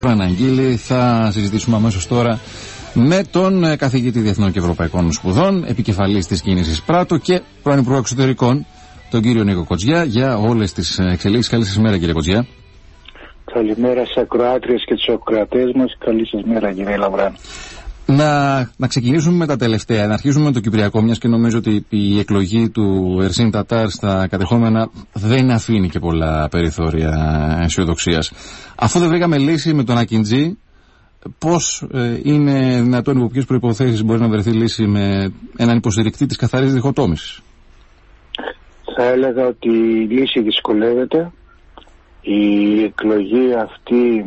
Αναγγείλει, θα συζητήσουμε αμέσως τώρα με τον καθηγητή Διεθνών και Ευρωπαϊκών Σπουδών, επικεφαλής της κίνησης Πράτο και πρώην Υπουργό Εξωτερικών, τον κύριο Νίκο Κοτζιά, για όλες τις εξελίξεις. Καλή σας μέρα, κύριε Κοτζιά. Καλημέρα στις ακροάτριες και τους ακροατές μας. Καλή σας μέρα, κύριε Λαβράνο. Να ξεκινήσουμε με τα τελευταία. Να αρχίσουμε με το Κυπριακό, μιας και νομίζω ότι η εκλογή του Ερσίν Τατάρ στα κατεχόμενα δεν αφήνει και πολλά περιθώρια αισιοδοξίας. Αφού δεν βρήκαμε λύση με τον Ακιντζή, πώς είναι δυνατόν, υπό ποιες προϋποθέσεις μπορεί να βρεθεί λύση με έναν υποστηρικτή της καθαρής διχοτόμησης? Θα έλεγα ότι η λύση δυσκολεύεται. Η εκλογή αυτή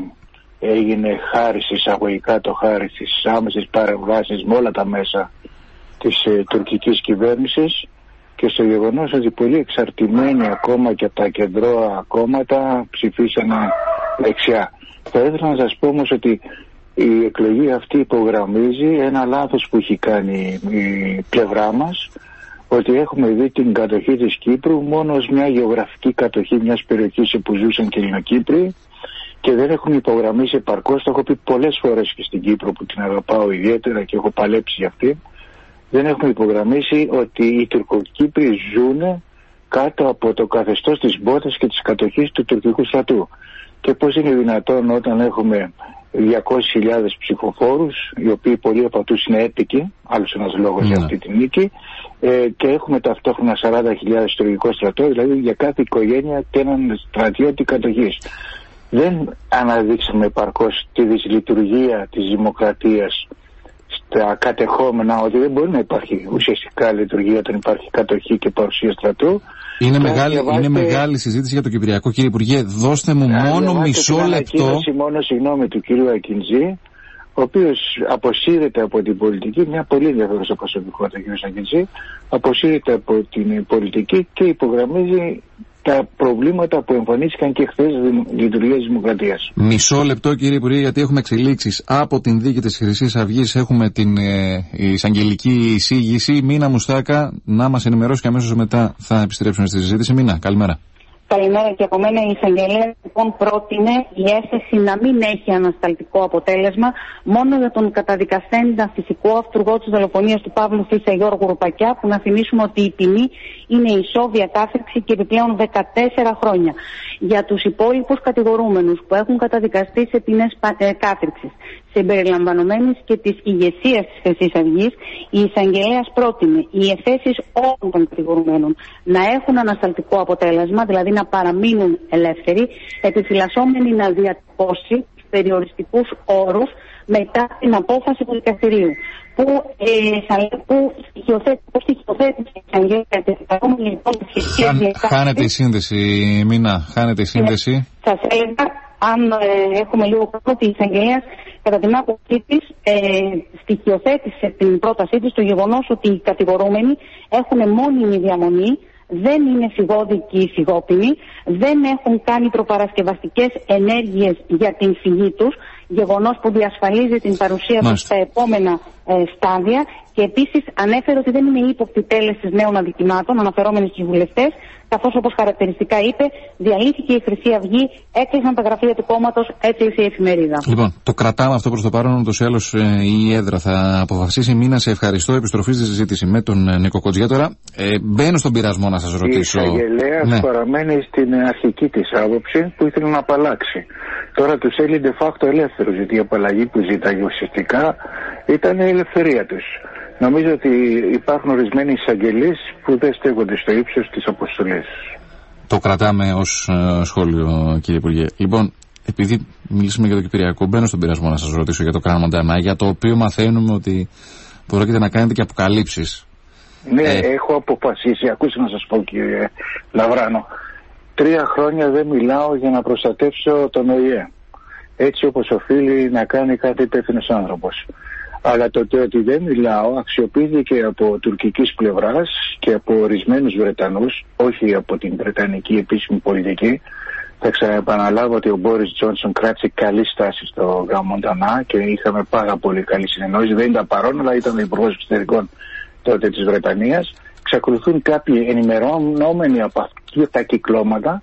έγινε χάρη, εισαγωγικά το χάρη στις άμεσες παρεμβάσεις με όλα τα μέσα της τουρκικής κυβέρνησης και στο γεγονός ότι πολύ εξαρτημένοι ακόμα και από τα κεντρώα κόμματα ψηφίσανε δεξιά. Θα ήθελα να σας πω όμως ότι η εκλογή αυτή υπογραμμίζει ένα λάθος που έχει κάνει η πλευρά μας, ότι έχουμε δει την κατοχή της Κύπρου μόνο ως μια γεωγραφική κατοχή μιας περιοχής που ζούσαν και Ελληνοκύπροι και δεν έχουμε υπογραμμίσει επαρκώς. Το έχω πει πολλές φορές και στην Κύπρο που την αγαπάω ιδιαίτερα και έχω παλέψει για αυτή. Δεν έχουμε υπογραμμίσει ότι οι Τουρκοκύπροι ζουν κάτω από το καθεστώς της μπότας και της κατοχής του τουρκικού στρατού. Και πώς είναι δυνατόν όταν έχουμε 200.000 ψηφοφόρους, οι οποίοι πολλοί από αυτούς είναι έτοικοι, άλλος ένας λόγος για αυτή τη νίκη, και έχουμε ταυτόχρονα 40.000 τουρκικό στρατό, δηλαδή για κάθε οικογένεια και έναν στρατιώτη κατοχής. Δεν αναδείξαμε επαρκώς τη δυσλειτουργία της δημοκρατίας στα κατεχόμενα, ότι δεν μπορεί να υπάρχει ουσιαστικά λειτουργία όταν υπάρχει κατοχή και παρουσία στρατού. Είναι μεγάλη συζήτηση για το Κυπριακό, κύριε Υπουργέ. Δώστε μου μόνο μισό λεπτό. Συγγνώμη του κύριου Ακιντζή, ο οποίος αποσύρεται από την πολιτική, μια πολύ ενδιαφέρουσα προσωπικότητα, κύριος Ακιντζή, αποσύρεται από την πολιτική και υπογραμμίζει τα προβλήματα που εμφανίστηκαν και χθες λειτουργίας της δημοκρατίας. Μισό λεπτό, κύριε Υπουργέ, γιατί έχουμε εξελίξεις από την δίκη της Χρυσής Αυγής. Έχουμε την εισαγγελική εισήγηση. Μίνα Μουστάκα, να μας ενημερώσει και αμέσως μετά θα επιστρέψουμε στη συζήτηση. Μίνα, καλημέρα. Καλημέρα και από μένα. Η εισαγγελέα λοιπόν πρότεινε η έφεση να μην έχει ανασταλτικό αποτέλεσμα μόνο για τον καταδικασθέντα φυσικό αυτούργο της δολοφονίας του Παύλου Φίσα Γιώργου Ρουπακιά, που να θυμίσουμε ότι η ποινή είναι ισόβια κάθριξη και επιπλέον 14 χρόνια. Για τους υπόλοιπους κατηγορούμενους που έχουν καταδικαστεί σε ποινές κάθριξης, συμπεριλαμβανομένης και της ηγεσίας της Χρυσής Αυγής, η εισαγγελέας πρότεινε οι εφέσεις όλων των κατηγορουμένων να έχουν ανασταλτικό αποτέλεσμα, δηλαδή να παραμείνουν ελεύθεροι, επιφυλασσόμενοι να διατυπώσει περιοριστικούς όρους μετά την απόφαση του δικαστηρίου. Χάνεται η σύνδεση, Μίνα, χάνεται η σύνδεση. Σας έλεγα, αν έχουμε λίγο χρόνο, ότι η εισαγγελέα κατά την άποψή της στοιχειοθέτησε την πρότασή της το γεγονός ότι οι κατηγορούμενοι έχουν μόνιμη διαμονή, δεν είναι φυγόδικοι ή φυγόπινοι, δεν έχουν κάνει προπαρασκευαστικές ενέργειες για την φυγή τους, γεγονός που διασφαλίζει την παρουσία τους στα επόμενα στάδια, και επίσης ανέφερε ότι δεν είναι ύποπτη τέλεσης νέων αδικημάτων, αναφερόμενοι στους βουλευτές, καθώς όπως χαρακτηριστικά είπε, διαλύθηκε η Χρυσή Αυγή, έκλεισαν τα γραφεία του κόμματος, έκλεισε η εφημερίδα. Λοιπόν, το κρατάμε αυτό προς το παρόν, ούτως ή άλλως η έδρα θα αποφασίσει. Μίνα, σε ευχαριστώ. Επιστροφή στη συζήτηση με τον Νίκο Κοτζιά. Τώρα μπαίνω στον πειρασμό να σας ρωτήσω. Η εισαγγελέας παραμένει στην αρχική της άποψη που ήθελε να απαλλάξει. Τώρα τους θέλει de facto ελεύθερους, γιατί η απαλλαγή που ζήταγε ουσιαστικά ήταν η ελευθερία τους. Νομίζω ότι υπάρχουν ορισμένοι εισαγγελείς που δεν στέκονται στο ύψος της αποστολής. Το κρατάμε ως σχόλιο, κύριε Υπουργέ. Λοιπόν, επειδή μιλήσαμε για το Κυπριακό, μπαίνω στον πειρασμό να σας ρωτήσω για το Κραν Μοντανά, για το οποίο μαθαίνουμε ότι πρόκειται να κάνετε και αποκαλύψεις. Ναι, έχω αποφασίσει, ακούστε να σας πω, κύριε Λαβράνο, 3 χρόνια δεν μιλάω για να προστατεύσω τον ΟΗΕ, έτσι όπως οφείλει να κάνει κάθε υπεύθυνος άνθρωπος. Αλλά το ότι δεν μιλάω αξιοποιήθηκε από τουρκικής πλευράς και από ορισμένους Βρετανούς, όχι από την βρετανική επίσημη πολιτική. Θα ξαναεπαναλάβω ότι ο Μπόρις Τζόνσον κράτησε καλή στάση στο Κραν Μοντανά και είχαμε πάρα πολύ καλή συνεννόηση. Δεν ήταν παρόν, αλλά ήταν υπουργός εξωτερικών τότε της Βρετανίας. Εξακολουθούν κάποιοι ενημερώνομενοι από αυτά τα κυκλώματα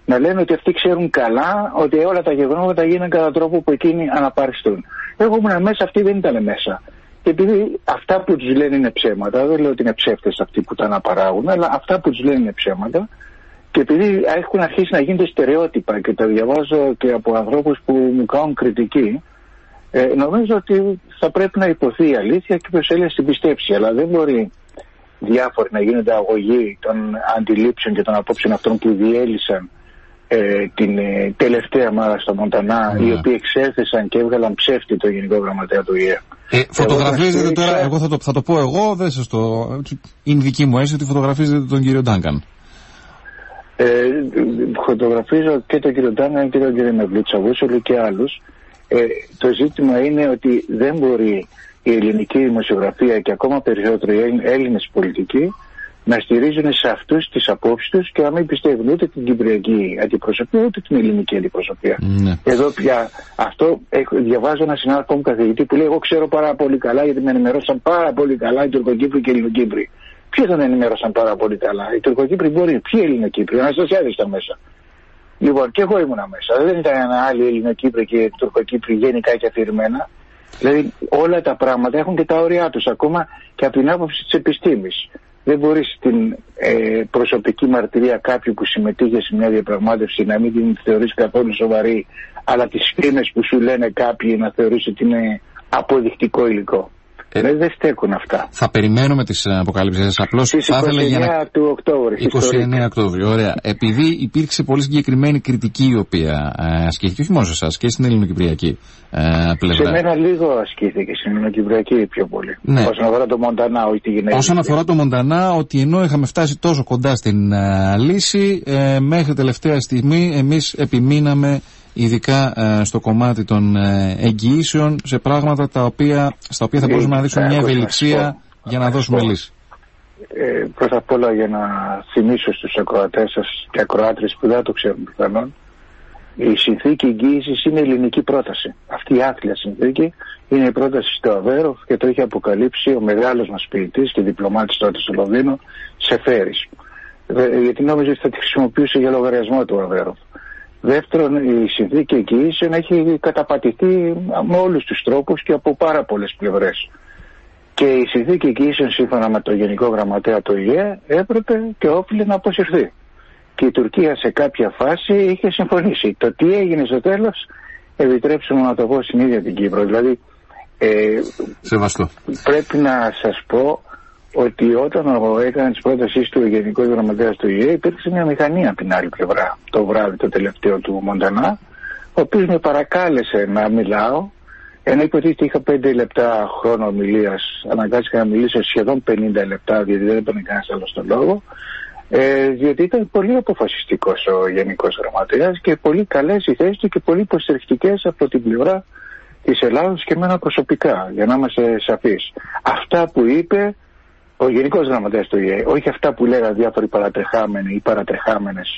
να λένε ότι αυτοί ξέρουν καλά ότι όλα τα γεγονότα γίνανε κατά τρόπο που εκείνοι αναπαριστούν. Εγώ ήμουν μέσα, αυτοί δεν ήταν μέσα. Και επειδή αυτά που τους λένε είναι ψέματα, δεν λέω ότι είναι ψεύτες αυτοί που τα αναπαράγουν, αλλά αυτά που τους λένε είναι ψέματα, και επειδή έχουν αρχίσει να γίνονται στερεότυπα και τα διαβάζω και από ανθρώπους που μου κάνουν κριτική, νομίζω ότι θα πρέπει να υποθεί η αλήθεια και ποιος έλεγε την πιστέψει. Αλλά δεν μπορεί διάφοροι να γίνονται αγωγοί των αντιλήψεων και των απόψεων αυτών που διέλυσαν την τελευταία μέρα στο Μοντανά, οι οποίοι εξέθεσαν και έβγαλαν ψεύτη το Γενικό Γραμματέα του ΙΕ. Φωτογραφίζετε τώρα, εγώ θα το πω εγώ, δεν σας το... είναι δική μου αίσθηση ότι φωτογραφίζετε τον κύριο Ντάγκαν. Φωτογραφίζω και τον κύριο Ντάγκαν και τον κύριο Μευλού και άλλους. Το ζήτημα είναι ότι δεν μπορεί η ελληνική δημοσιογραφία και ακόμα περισσότερο οι Έλληνες πολιτικοί να στηρίζουν σε αυτούς τις απόψεις τους και να μην πιστεύουν ούτε την κυπριακή αντιπροσωπεία ούτε την ελληνική αντιπροσωπεία. Ναι. Εδώ πια αυτό διαβάζω ένα συνάδελφο μου καθηγητή που λέει: εγώ ξέρω πάρα πολύ καλά, γιατί με ενημερώσαν πάρα πολύ καλά οι Τουρκοκύπροι και οι Ελληνοκύπροι. Ποιοι δεν ενημέρωσαν πάρα πολύ καλά? Οι Τουρκοκύπροι μπορεί, ποιοι Ελληνοκύπροι? Ο Αναστασιάδης ήταν μέσα. Λοιπόν, και εγώ ήμουνα μέσα. Δεν ήταν άλλοι Ελληνοκύπροι και Τουρκοκύπροι γενικά και αφηρημένα. Δηλαδή όλα τα πράγματα έχουν και τα όρια τους, ακόμα και από την άποψη της επιστήμης. Δεν μπορείς την προσωπική μαρτυρία κάποιου που συμμετείχε σε μια διαπραγμάτευση να μην την θεωρείς καθόλου σοβαρή, αλλά τις φήμες που σου λένε κάποιοι να θεωρείς ότι είναι αποδεικτικό υλικό. Δεν στέκουν αυτά. Θα περιμένουμε τις αποκαλύψεις σας. Απλώς στις 29 του Οκτώβρη. 29 Οκτώβρη, ωραία. Επειδή υπήρξε πολύ συγκεκριμένη κριτική η οποία ασκήθηκε, όχι μόνο σε εσάς, και στην ελληνοκυπριακή πλευρά. Σε μένα λίγο ασκήθηκε, στην ελληνοκυπριακή πιο πολύ. Ναι. Όσον αφορά το Μοντανά, όχι τη γυναίκα. Όσον αφορά το Μοντανά, ότι ενώ είχαμε φτάσει τόσο κοντά στην λύση, μέχρι τελευταία στιγμή εμείς επιμείναμε ειδικά στο κομμάτι των εγγυήσεων σε πράγματα στα οποία θα μπορούσαμε να δείξουμε μια ευελιξία για να δώσουμε λύση. Πρώτα απ' όλα, για να θυμίσω στους ακροατές σας και ακροάτρες που δεν το ξέρουν πιθανόν, η συνθήκη εγγύησης είναι ελληνική πρόταση. Αυτή η άθλια συνθήκη είναι η πρόταση στο Αβέροφ και το είχε αποκαλύψει ο μεγάλος μας ποιητής και διπλωμάτης τότε στο Λονδίνο, Σεφέρης. Γιατί νόμιζε ότι θα τη χρησιμοποιούσε για λογαριασμό του Αβέροφ. Δεύτερον, η συνθήκη εγγυήσεων έχει καταπατηθεί με όλους τους τρόπους και από πάρα πολλές πλευρές. Και η συνθήκη εγγυήσεων, σύμφωνα με το Γενικό Γραμματέα του ΙΕ, έπρεπε και όφιλε να αποσυρθεί. Και η Τουρκία σε κάποια φάση είχε συμφωνήσει. Το τι έγινε στο τέλος, επιτρέψτε μου να το πω στην ίδια την Κύπρο. Δηλαδή, σεβαστό. Πρέπει να σας πω ότι όταν έκανε τις πρότασεις του Γενικός Γραμματέας του ΙΕ, υπήρξε μια μηχανή από την άλλη πλευρά το βράδυ το τελευταίο του Μοντανά, ο οποίος με παρακάλεσε να μιλάω, ενώ είπε ότι είχα 5 λεπτά χρόνο ομιλίας, αναγκάστηκα να μιλήσω σχεδόν 50 λεπτά, γιατί δεν έπαιρνε κανένας άλλος τον λόγο, διότι ήταν πολύ αποφασιστικός ο Γενικός Γραμματέας και πολύ καλές οι θέσεις του και πολύ υποστηρικτικές από την πλευρά της Ελλάδος και εμένα προσωπικά, για να είμαστε σαφείς. Αυτά που είπε ο Γενικός Γραμματέας του ΙΕ, όχι αυτά που λέγανε διάφοροι παρατρεχάμενοι ή παρατρεχάμενες,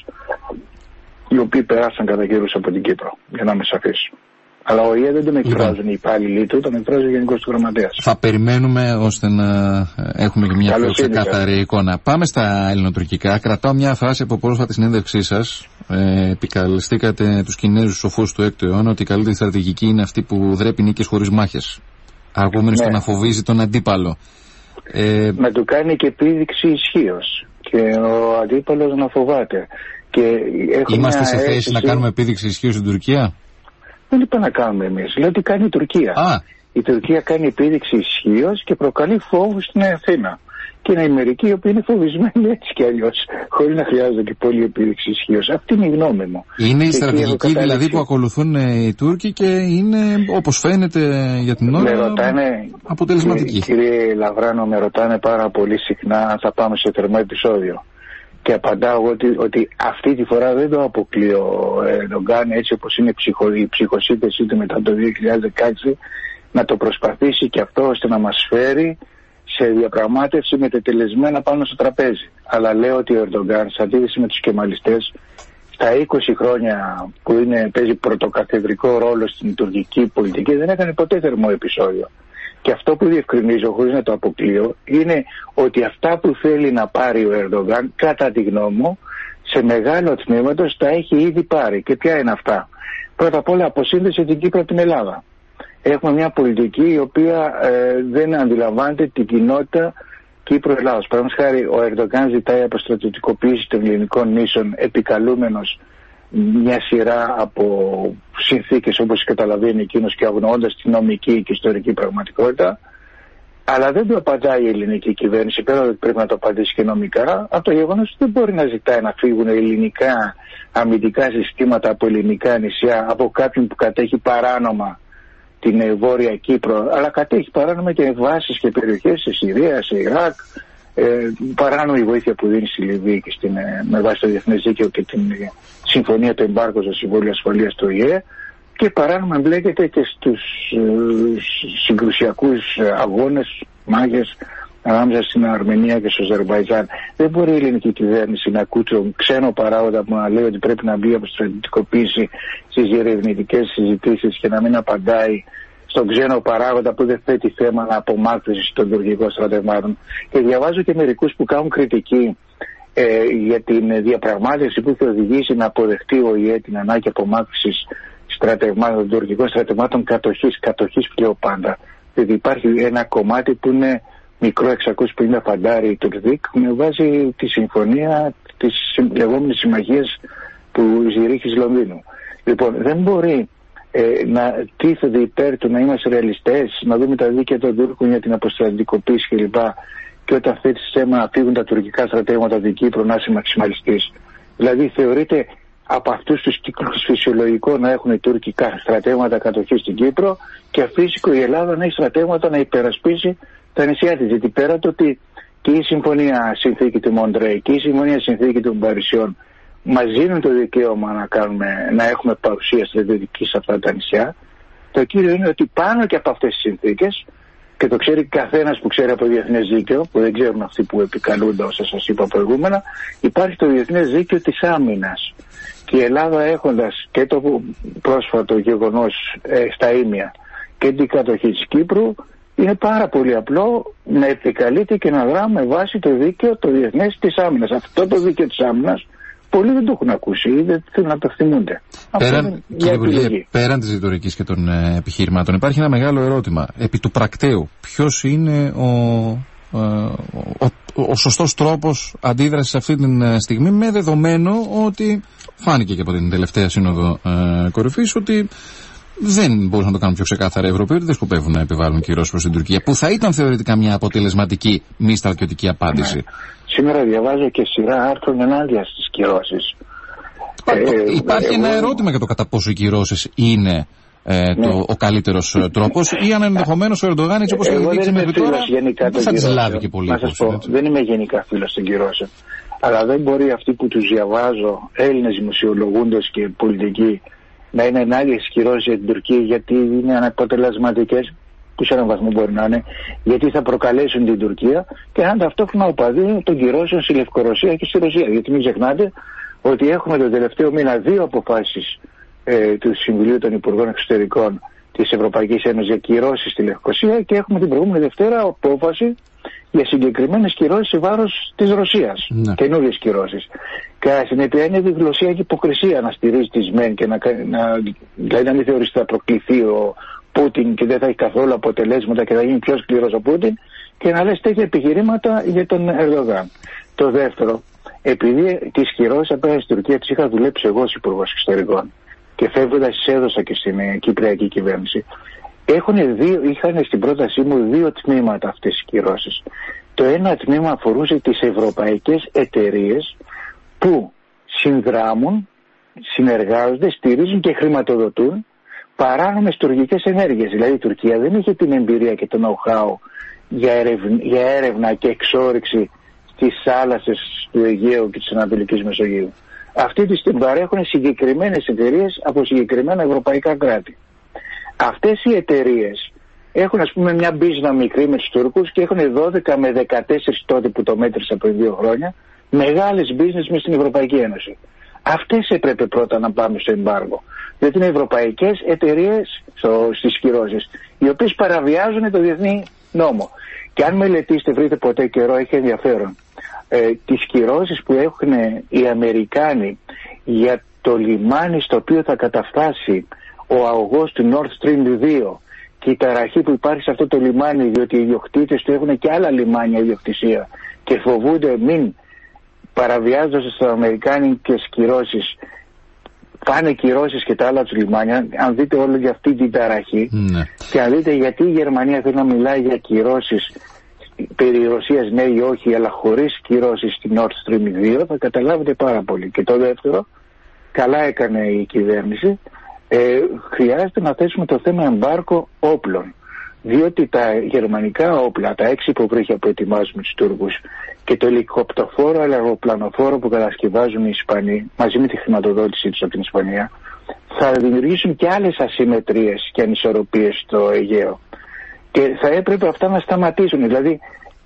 οι οποίοι περάσαν κατά καιρούς από την Κύπρο, για να είμαι σαφής. Αλλά ο ΙΕ δεν τον εκφράζουν οι υπάλληλοι του, τον εκφράζει ο Γενικός του Γραμματέας. Θα περιμένουμε ώστε να έχουμε και μια πιο ξεκάθαρη εικόνα. Πάμε στα ελληνοτουρκικά. Κρατάω μια φράση από πρόσφατη συνέντευξή σας. Επικαλεστήκατε τους Κινέζους σοφούς του 6ου αιώνα ότι η καλύτερη στρατηγική είναι αυτή που δρέπει νίκες χωρίς μάχες. Αρκούμενοι στο να φοβίζει τον αντίπαλο. Να του κάνει και επίδειξη ισχύως και ο αντίπαλος να φοβάται. Και είμαστε σε θέση να κάνουμε επίδειξη ισχύως στην Τουρκία? Δεν είπα να κάνουμε εμείς, λέω ότι κάνει η Τουρκία. Η Τουρκία κάνει επίδειξη ισχύως και προκαλεί φόβους στην Αθήνα. Και είναι οι μερικοί οι οποίοι είναι φοβισμένοι έτσι κι αλλιώς, χωρίς να χρειάζεται και πολύ επίδειξη ισχύως. Αυτή είναι η γνώμη μου. Είναι η στρατηγική δηλαδή που ακολουθούν οι Τούρκοι και είναι, όπως φαίνεται για την ώρα, αποτελεσματική. Κύριε Λαβράνο, με ρωτάνε πάρα πολύ συχνά αν θα πάμε σε θερμό επεισόδιο. Και απαντάω ότι αυτή τη φορά δεν το αποκλείω Ερντογκάν, έτσι όπως είναι η ψυχοσύνθεσή του μετά το 2016, να το προσπαθήσει και αυτό ώστε να μας φέρει σε διαπραγμάτευση με τετελεσμένα πάνω στο τραπέζι. Αλλά λέω ότι ο Ερντογκάν, σε αντίθεση με τους κεμαλιστές, στα 20 χρόνια που παίζει πρωτοκαθεδρικό ρόλο στην τουρκική πολιτική, δεν έκανε ποτέ θερμό επεισόδιο. Και αυτό που διευκρινίζω, χωρίς να το αποκλείω, είναι ότι αυτά που θέλει να πάρει ο Ερντογκάν, κατά τη γνώμη μου, σε μεγάλο τμήματος τα έχει ήδη πάρει. Και ποια είναι αυτά? Πρώτα απ' όλα, αποσύνδεση την Κύπρο από την Ελλάδα. Έχουμε μια πολιτική η οποία δεν αντιλαμβάνεται την κοινότητα Κύπρο-Ελλάδος. Παραδείγματος χάρη, ο Ερντογάν ζητάει αποστρατιωτικοποίηση των ελληνικών νήσων, επικαλούμενος μια σειρά από συνθήκες, όπως καταλαβαίνει εκείνος, και αγνοώντας την νομική και ιστορική πραγματικότητα. Αλλά δεν το απαντάει η ελληνική κυβέρνηση, πέρα ότι πρέπει να το απαντήσει και νομικά, από το γεγονός ότι δεν μπορεί να ζητάει να φύγουν ελληνικά αμυντικά συστήματα από ελληνικά νησιά από κάποιον που κατέχει παράνομα την Βόρεια Κύπρο, αλλά κατέχει παράνομα και βάσεις και περιοχές σε Συρία, σε Ιράκ, παράνομη βοήθεια που δίνει στη Λιβύη και με βάση το διεθνές δίκαιο και την συμφωνία του εμπάργκου στο Συμβούλιο Ασφαλείας του ΟΗΕ, και παράνομα εμπλέκεται και στους συγκρουσιακούς αγώνες, μάχες ανάμεσα στην Αρμενία και στο Αζερμπαϊτζάν. Δεν μπορεί η ελληνική κυβέρνηση να ακούει τον ξένο παράγοντα που να λέει ότι πρέπει να μπει από στρατιωτικοποίηση στις διερευνητικές συζητήσεις και να μην απαντάει στον ξένο παράγοντα που δεν θέτει θέμα απομάκρυνση των τουρκικών στρατευμάτων. Και διαβάζω και μερικούς που κάνουν κριτική για την διαπραγμάτευση που θα οδηγήσει να αποδεχτεί ο ΙΕ την ανάγκη απομάκρυνσης στρατευμάτων, των τουρκικών στρατευμάτων κατοχής πλέον πάντα. Δηλαδή υπάρχει ένα κομμάτι που είναι μικρό, 650 φαντάρι Τουρκδίκ, με βάση τη συμφωνία της λεγόμενης συμμαχίας που Ζηρίχης Λονδίνου. Λοιπόν, δεν μπορεί να τίθεται υπέρ του να είμαστε ρεαλιστές, να δούμε τα δίκαια των Τούρκων για την αποστρατικοποίηση κλπ. Και όταν θέτει θέμα να φύγουν τα τουρκικά στρατεύματα από την Κύπρο, να είσαι μαξιμαλιστής. Δηλαδή θεωρείται από αυτούς τους κύκλους φυσιολογικό να έχουν οι Τούρκοι στρατεύματα κατοχής στην Κύπρο και αφύσικο η Ελλάδα να έχει στρατεύματα να υπερασπίσει τα νησιά της. Γιατί πέρα το ότι και η συμφωνία συνθήκη του Μοντρέι και η συμφωνία συνθήκη των Παρισιών μας δίνουν το δικαίωμα να έχουμε παρουσία στρατιωτική σε αυτά τα νησιά, το κύριο είναι ότι πάνω και από αυτές τις συνθήκες, και το ξέρει καθένας που ξέρει από διεθνές δίκαιο, που δεν ξέρουν αυτοί που επικαλούνται όσα σας είπα προηγούμενα, υπάρχει το διεθνές δίκαιο της άμυνας. Και η Ελλάδα, έχοντας και το πρόσφατο γεγονός στα Ήμια και την κατοχή της Κύπρου, είναι πάρα πολύ απλό να επικαλείται και να δρά με βάση το δίκαιο το διεθνές της άμυνας. Αυτό το δίκαιο της άμυνας πολλοί δεν το έχουν ακούσει ή δεν θέλουν να το θυμούνται. Κύριε Υπουργέ, πέραν της ρητορικής και των επιχειρημάτων, υπάρχει ένα μεγάλο ερώτημα. Επί του πρακτέου, ποιος είναι ο σωστός τρόπος αντίδρασης αυτή τη στιγμή, με δεδομένο ότι φάνηκε και από την τελευταία σύνοδο κορυφής ότι δεν μπορούσαν να το κάνουν πιο ξεκάθαρα οι Ευρωπαίοι, ότι δεν σκοπεύουν να επιβάλλουν κυρώσεις προς την Τουρκία, που θα ήταν θεωρητικά μια αποτελεσματική μη στρατιωτική απάντηση. Σήμερα διαβάζω και σειρά άρθρων ενάντια στις κυρώσεις. Υπάρχει ένα ερώτημα για το κατά πόσο οι κυρώσεις είναι ο καλύτερος τρόπος, ή αν ενδεχομένως ο Ερντογάν, έτσι όπως έχει δείξει μέχρι τώρα, δεν θα τις λάβει και πολύ. Δεν είμαι γενικά φίλος των κυρώσεων. Αλλά δεν μπορεί αυτοί που τους διαβάζω, Έλληνες δημοσιολογούντες και πολιτικοί, να είναι ενάντια στις κυρώσεις για την Τουρκία, γιατί είναι αναποτελεσματικές, που σε έναν βαθμό μπορεί να είναι, γιατί θα προκαλέσουν την Τουρκία, και αν ταυτόχρονα οπαδοί των κυρώσεων στη Λευκορωσία και στη Ρωσία. Γιατί μην ξεχνάτε ότι έχουμε τον τελευταίο μήνα 2 αποφάσεις του Συμβουλίου των Υπουργών Εξωτερικών της Ευρωπαϊκής Ένωσης για κυρώσεις στη Λευκορωσία, και έχουμε την προηγούμενη Δευτέρα απόφαση για συγκεκριμένες κυρώσεις σε βάρος της Ρωσίας. Ναι. Καινούριες κυρώσεις. Κατά συνέπεια είναι διγλωσσιακή υποκρισία να στηρίζει τις ΜΕΝ και δηλαδή να μην θεωρήσει ότι θα προκληθεί ο Πούτιν και δεν θα έχει καθόλου αποτελέσματα και θα γίνει πιο σκληρός ο Πούτιν, και να λες τέτοια επιχειρήματα για τον Ερντογάν. Το δεύτερο, επειδή τις κυρώσεις απέναντι στην Τουρκία τις είχα δουλέψει εγώ ως Υπουργός Εξωτερικών και φεύγοντας τις έδωσα και στην Κυπριακή κυβέρνηση, είχαν στην πρότασή μου 2 τμήματα αυτές οι κυρώσεις. Το ένα τμήμα αφορούσε τις ευρωπαϊκές εταιρείες που συνδράμουν, συνεργάζονται, στηρίζουν και χρηματοδοτούν παράνομες τουρκικές ενέργειες. Δηλαδή η Τουρκία δεν είχε την εμπειρία και το know-how για έρευνα και εξόρυξη στις θάλασσες του Αιγαίου και της Ανατολικής Μεσογείου. Αυτή τη στιγμή παρέχουν συγκεκριμένες εταιρείες από συγκεκριμένα ευρωπαϊκά κράτη. Αυτές οι εταιρείες έχουν, ας πούμε, μια μπίζνα μικρή με τους Τούρκους και έχουν 12 με 14 τότε που το μέτρησα πριν 2 χρόνια μεγάλες business μες στην Ευρωπαϊκή Ένωση. Αυτές έπρεπε πρώτα να πάμε στο εμπάργο. Διότι είναι ευρωπαϊκές εταιρείες στις κυρώσεις, οι οποίες παραβιάζουν το διεθνή νόμο. Και αν μελετήσετε, βρείτε ποτέ καιρό, έχει ενδιαφέρον. τις κυρώσεις που έχουν οι Αμερικάνοι για το λιμάνι στο οποίο θα καταφτάσει ο αγωγός του Nord Stream 2 και η ταραχή που υπάρχει σε αυτό το λιμάνι, διότι οι ιδιοκτήτες του έχουν και άλλα λιμάνια ιδιοκτησία και φοβούνται μην παραβιάζοντας τις αμερικάνικες κυρώσεις πάνε κυρώσεις και τα άλλα τους λιμάνια. Αν δείτε όλο για αυτή την ταραχή και αν δείτε γιατί η Γερμανία θέλει να μιλάει για κυρώσεις περί Ρωσίας ναι ή όχι, αλλά χωρίς κυρώσεις στη Nord Stream 2, θα καταλάβετε πάρα πολύ. Και το δεύτερο, καλά έκανε η κυβέρνηση, χρειάζεται να θέσουμε το θέμα εμπάρκο όπλων. Διότι τα γερμανικά όπλα, τα 6 υποβρύχια που ετοιμάζουν τους Τούρκους και το ελικοπτοφόρο αεροπλανοφόρο που κατασκευάζουν οι Ισπανοί, μαζί με τη χρηματοδότησή τους από την Ισπανία, θα δημιουργήσουν και άλλες ασυμμετρίες και ανισορροπίες στο Αιγαίο. Και θα έπρεπε αυτά να σταματήσουν. Δηλαδή,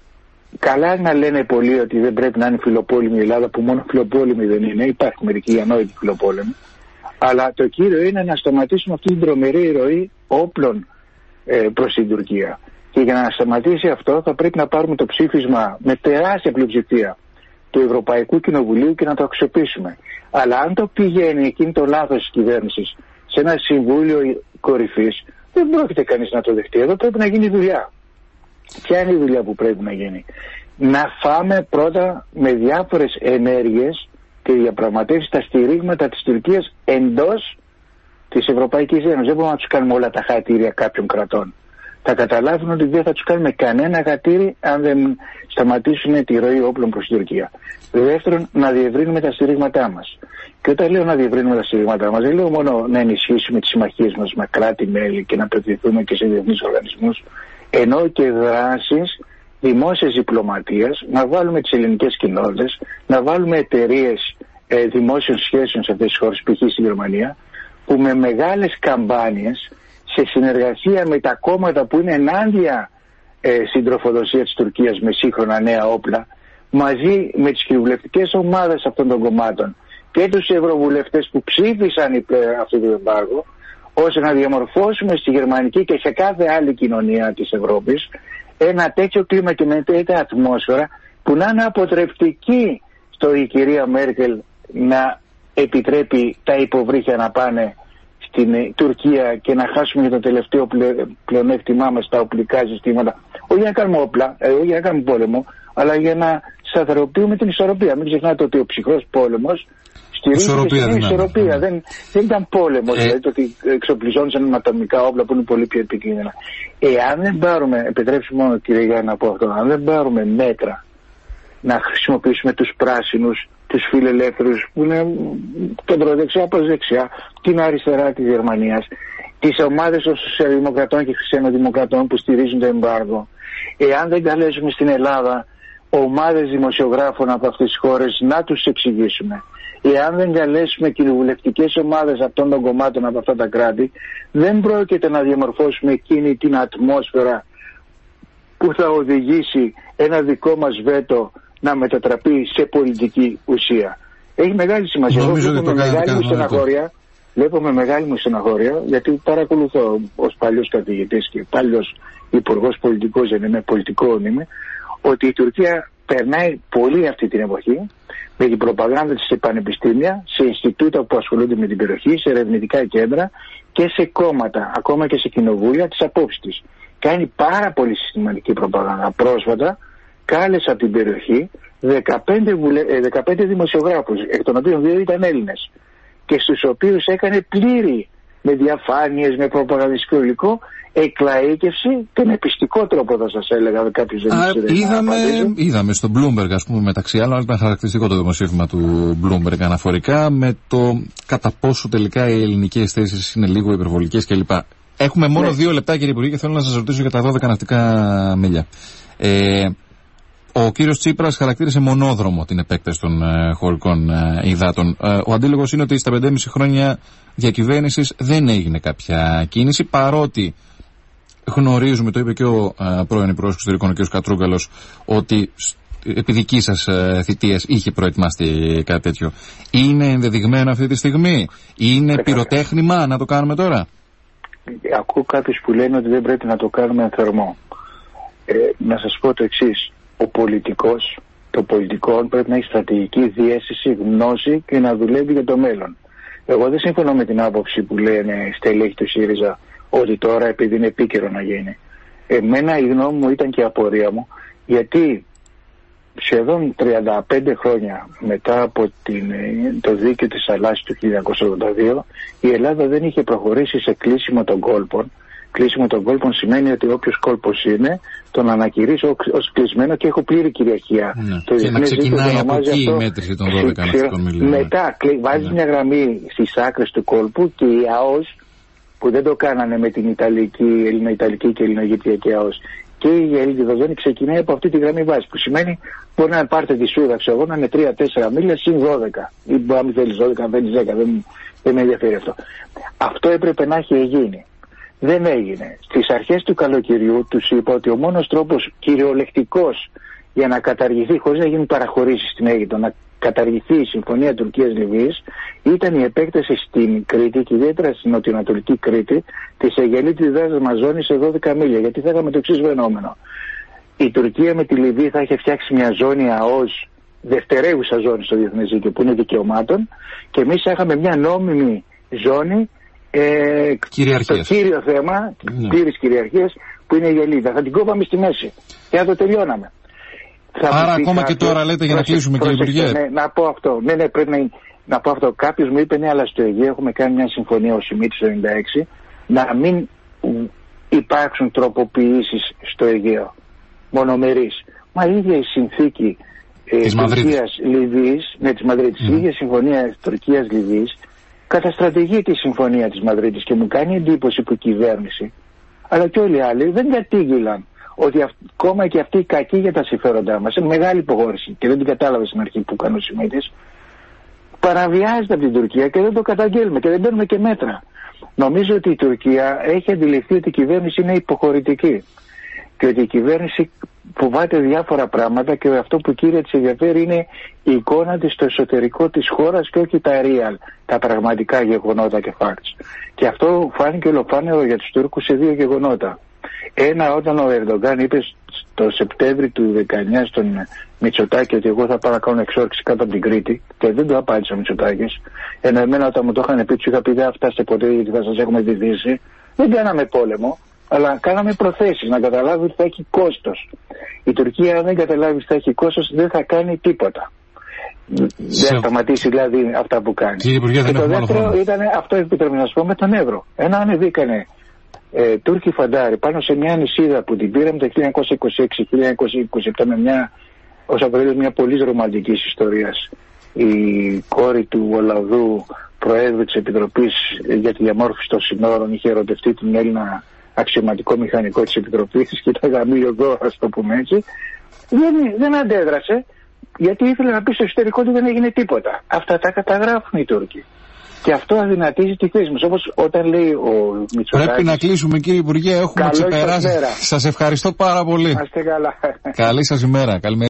καλά να λένε πολλοί ότι δεν πρέπει να είναι φιλοπόλεμη η Ελλάδα, που μόνο φιλοπόλεμη δεν είναι. Υπάρχουν μερικοί ανόητοι φιλοπόλεμοι. Αλλά το κύριο είναι να σταματήσουμε αυτή την τρομερή ροή όπλων προς την Τουρκία. Και για να σταματήσει αυτό θα πρέπει να πάρουμε το ψήφισμα με τεράστια πλειοψηφία του Ευρωπαϊκού Κοινοβουλίου και να το αξιοποιήσουμε. Αλλά αν το πηγαίνει εκείνη το λάθος της κυβέρνησης σε ένα συμβούλιο κορυφής, δεν πρόκειται κανείς να το δεχτεί. Εδώ πρέπει να γίνει δουλειά. Ποια είναι η δουλειά που πρέπει να γίνει? Να φάμε πρώτα με διάφορες ενέργειες και διαπραγματεύσεις τα στηρίγματα της Τουρκίας εντός της Ευρωπαϊκής Ένωσης. Δεν μπορούμε να τους κάνουμε όλα τα χατήρια κάποιων κρατών. Θα καταλάβουν ότι δεν θα τους κάνουμε κανένα χατήρι αν δεν σταματήσουν τη ροή όπλων προς την Τουρκία. Δεύτερον, να διευρύνουμε τα στηρίγματά μας. Και όταν λέω να διευρύνουμε τα στηρίγματά μας, δεν λέω μόνο να ενισχύσουμε τις συμμαχίες μας με κράτη-μέλη και να απευθυνθούμε και σε διεθνείς οργανισμούς, ενώ και δράσεις δημόσιας διπλωματίας, να βάλουμε τις ελληνικές κοινότητες, να βάλουμε εταιρείες δημόσιων σχέσεων σε αυτές τις χώρες, π.χ. στη Γερμανία, που με μεγάλες καμπάνιες, σε συνεργασία με τα κόμματα που είναι ενάντια στην τροφοδοσία της Τουρκίας με σύγχρονα νέα όπλα, μαζί με τις κοινοβουλευτικές ομάδες αυτών των κομμάτων και τους ευρωβουλευτές που ψήφισαν αυτό το εμπάργο, ώστε να διαμορφώσουμε στη γερμανική και σε κάθε άλλη κοινωνία της Ευρώπης ένα τέτοιο κλίμα και με τέτοια ατμόσφαιρα που να είναι αποτρεπτική στο η κυρία Μέρκελ να επιτρέπει τα υποβρύχια να πάνε στην Τουρκία και να χάσουμε για το τελευταίο πλεονέκτημά μας τα οπλικά συστήματα. Όχι για να κάνουμε όπλα, όχι για να κάνουμε πόλεμο, αλλά για να σταθεροποιούμε την ισορροπία. Μην ξεχνάτε ότι ο ψυχρός πόλεμος στηρίζεται στην ισορροπία. Δεν ήταν πόλεμος, δηλαδή το ότι εξοπλιζόντουσαν με ατομικά όπλα που είναι πολύ πιο επικίνδυνα. Εάν δεν πάρουμε, επιτρέψτε μόνο κύριε Γιάννη να πω αυτό, αν δεν πάρουμε μέτρα να χρησιμοποιήσουμε τους πράσινους, τους φιλελεύθερους που είναι κεντροδεξιά προς δεξιά, την αριστερά της Γερμανίας, τις ομάδες των σοσιαλδημοκρατών και χριστιανοδημοκρατών που στηρίζουν το εμπάργο, εάν δεν καλέσουμε στην Ελλάδα ομάδες δημοσιογράφων από αυτές τις χώρες να τους εξηγήσουμε, εάν δεν καλέσουμε κοινοβουλευτικές ομάδες αυτών των κομμάτων από αυτά τα κράτη, δεν πρόκειται να διαμορφώσουμε εκείνη την ατμόσφαιρα που θα οδηγήσει ένα δικό μας βέτο να μετατραπεί σε πολιτική ουσία. Έχει μεγάλη σημασία. Βλέπω με μεγάλη μου στεναχώρια, γιατί παρακολουθώ ως παλιός καθηγητής και παλιός υπουργός πολιτικός, δεν είμαι, πολιτικό είμαι, ότι η Τουρκία περνάει πολύ αυτή την εποχή με την προπαγάνδα της σε πανεπιστήμια, σε Ινστιτούτα που ασχολούνται με την περιοχή, σε ερευνητικά κέντρα και σε κόμματα, ακόμα και σε κοινοβούλια, τις απόψεις της. Κάνει πάρα πολύ συστηματική προπαγάνδα. Πρόσφατα κάλεσε από την περιοχή 15 δημοσιογράφους, εκ των οποίων 2 ήταν Έλληνες, και στους οποίους έκανε πλήρη, με διαφάνειες, με προπαγανδιστικό υλικό, εκλαΐκευση και με πιστικό τρόπο, θα σας έλεγα, κάποιος δεν είδαμε στο Bloomberg, ας πούμε, μεταξύ άλλων, ήταν χαρακτηριστικό το δημοσίευμα του Bloomberg αναφορικά με το κατά πόσο τελικά οι ελληνικές θέσεις είναι λίγο υπερβολικές κλπ. Έχουμε μόνο 2 λεπτά, κύριε Υπουργέ, και θέλω να σας ρωτήσω για τα 12 ναυτικά μίλια. Ο κύριος Τσίπρας χαρακτήρισε μονόδρομο την επέκταση των χωρικών υδάτων. Ο αντίλογος είναι ότι στα 5,5 χρόνια διακυβέρνησης δεν έγινε κάποια κίνηση, παρότι γνωρίζουμε, το είπε και ο πρώην Υπουργός Εξωτερικών, ο κ. Κατρούγκαλος, ότι επί δική σας θητείας είχε προετοιμαστεί κάτι τέτοιο. Είναι ενδεδειγμένο αυτή τη στιγμή? Είναι πυροτέχνημα να το κάνουμε τώρα? Ακούω κάποιους που λένε ότι δεν πρέπει να το κάνουμε εν θερμό. Να σας πω το εξής. Ο πολιτικός των πολιτικών πρέπει να έχει στρατηγική διαίσθηση, γνώση και να δουλεύει για το μέλλον. Εγώ δεν συμφωνώ με την άποψη που λένε στελέχη του ΣΥΡΙΖΑ ότι τώρα επειδή είναι επίκαιρο να γίνει. Εμένα η γνώμη μου ήταν και η απορία μου, γιατί σχεδόν 35 χρόνια μετά από το δίκαιο της Αλλάσης του 1982 η Ελλάδα δεν είχε προχωρήσει σε κλείσιμο των κόλπων. Κλείσιμο των κόλπων σημαίνει ότι όποιος κόλπος είναι τον ανακηρύσω ως κλεισμένο και έχω πλήρη κυριαρχία. Ναι. Και να ξεκινάει από εκεί η μέτρηση των 12 ναυτικών μιλίων. Μετά βάζεις μια γραμμή στις άκρες του κόλπου και η ΑΟΣ, που δεν το κάνανε με την Ελληνοϊταλική και Ελληνοαιγυπτιακή ΑΟΣ, και η Ελληνιδοζώνη ξεκινάει από αυτή τη γραμμή βάση, που σημαίνει μπορεί να πάρετε τη Σούδα, ξέρω, να είναι 3-4 μίλια συν 12. Ή μπορεί να μην θέλεις 12, αν θέλεις 10, δεν με ενδιαφέρει αυτό. Αυτό έπρεπε να έχει γίνει. Δεν έγινε. Στις αρχές του καλοκαιριού τους είπα ότι ο μόνος τρόπος κυριολεκτικός για να καταργηθεί, χωρίς να γίνουν παραχωρήσεις στην Αίγυπτο, να καταργηθεί η Συμφωνία Τουρκίας-Λιβύης, ήταν η επέκταση στην Κρήτη και ιδιαίτερα στην νοτιοανατολική Κρήτη της Αιγελίτιδας Μαζόνης σε 12 μίλια. Γιατί θα είχαμε το εξής φαινόμενο. Η Τουρκία με τη Λιβύη θα είχε φτιάξει μια ζώνη ΑΟΣ, δευτερεύουσα ζώνη στο διεθνές δίκαιο που είναι δικαιωμάτων, και εμείς είχαμε μια νόμιμη ζώνη. Το κύριο θέμα πλήρης κυριαρχίας που είναι η Αιγελίδα. Θα την κόβαμε στη μέση και θα το τελειώναμε. Άρα ακόμα και τώρα λέτε για να κλείσουμε, κύριε Υπουργέ. Ναι, να πω αυτό. Ναι, πρέπει να πω αυτό. Κάποιος μου είπε, ναι, αλλά στο Αιγαίο έχουμε κάνει μια συμφωνία ο Σιμίτης το 1996 να μην υπάρξουν τροποποιήσεις στο Αιγαίο. Μονομερείς. Μα η ίδια η συνθήκη Τουρκίας-Λιβύης, ναι, της Μαδρίτης, η ίδια συμφωνία Τουρκίας-Λιβύης καταστρατηγεί τη συμφωνία της Μαδρίτης και μου κάνει εντύπωση που η κυβέρνηση αλλά και όλοι οι άλλοι δεν κατήγγυλαν ότι ακόμα και αυτοί οι κακοί για τα συμφέροντά μας, είναι μεγάλη υποχώρηση και δεν την κατάλαβε στην αρχή που κάνει ο Σιμίτης, παραβιάζεται από την Τουρκία και δεν το καταγγέλουμε και δεν παίρνουμε και μέτρα. Νομίζω ότι η Τουρκία έχει αντιληφθεί ότι η κυβέρνηση είναι υποχωρητική και ότι η κυβέρνηση φοβάται διάφορα πράγματα και αυτό που κύρια της ενδιαφέρει είναι η εικόνα της στο εσωτερικό της χώρας και όχι τα real, τα πραγματικά γεγονότα και facts. Και αυτό φάνηκε ολοφάνερο για τους Τούρκους σε δύο γεγονότα. Ένα, όταν ο Ερντογκάν είπε το Σεπτέμβρη του 19 στον Μητσοτάκη ότι εγώ θα πάω να κάνω εξόρυξη κάτω από την Κρήτη, και δεν το απάντησε ο Μητσοτάκης. Ενώ εμένα όταν μου το είχαν πει, του είχα πει δεν θα φτάσετε ποτέ γιατί θα σας έχουμε διδύσει. Δεν κάναμε πόλεμο, αλλά κάναμε προθέσεις να καταλάβει ότι θα έχει κόστος. Η Τουρκία, αν δεν καταλάβει ότι θα έχει κόστος, δεν θα κάνει τίποτα. Δεν θα σταματήσει δηλαδή αυτά που κάνει. Κύριε Υπουργέ, και το δεύτερο ήταν αυτό, επιτρέπει να σου πω, με τον Εύρο. Ένα ανεβήκανε Τούρκοι φαντάροι πάνω σε μια νησίδα που την πήραμε το 1926-1927 με μια, ως αποτέλεσμα μια πολύ ρομαντική ιστορία. Η κόρη του Ολαουδού Προέδρου της Επιτροπής για τη Διαμόρφωση των Συνόρων είχε ερωτευτεί την Έλληνα αξιωματικό μηχανικό της Επιτροπής και ήταν γαμήλιο δώρο, ας το πούμε έτσι. Δεν αντέδρασε γιατί ήθελε να πει στο εξωτερικό ότι δεν έγινε τίποτα. Αυτά τα καταγράφουν οι Τούρκοι. Και αυτό αδυνατίζει τη θέση μας. Όπως όταν λέει ο Μητσοτάκης. Πρέπει να κλείσουμε, κύριε Υπουργέ, έχουμε ξεπεράσει. Σας ευχαριστώ πάρα πολύ. Είστε καλά. Καλή σας ημέρα. Καλημέρα.